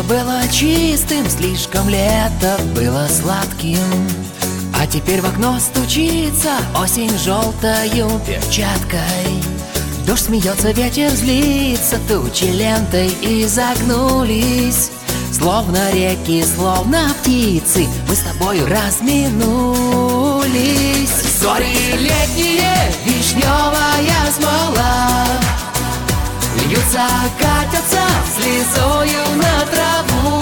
было чистым, слишком лето было сладким. А теперь в окно стучится осень желтою перчаткой. Дождь смеется, ветер злится, тучи лентой изогнулись. Словно реки, словно птицы, мы с тобою разминулись. Зори летние, вишневая смола, льются, катятся слезою на траву.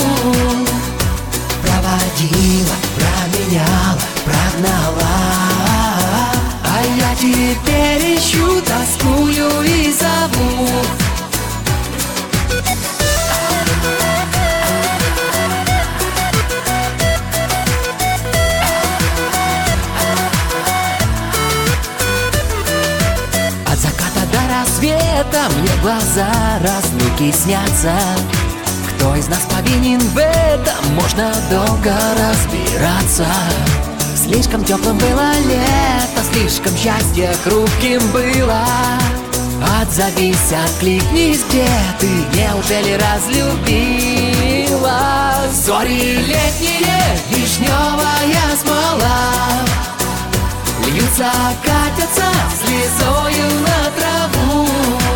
Проводила, променяла, прогнала, а я теперь ищу, тоскую и зову. От заката до рассвета мне глаза разлуки снятся. Кто из нас повинен в этом, можно долго разбираться. Слишком теплым было лето, слишком счастье хрупким было. Отзовись, откликнись, где ты, неужели разлюбила? Зори летние, вишневая смола, льются, катятся слезою на траву.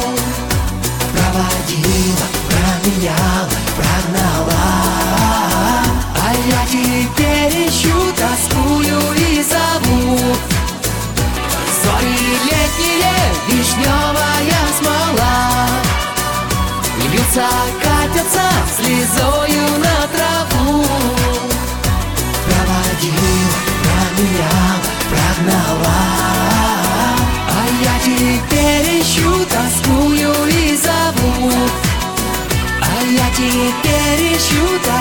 Проводила, променяла, прогнала, а я теперь ищу, тоскую и зову. Зори летние, вишневая смола, льются, катятся слезою на траву. Проводила, променяла, прогнала, а я теперь ищу, тоскую и зову. А я теперь ищу,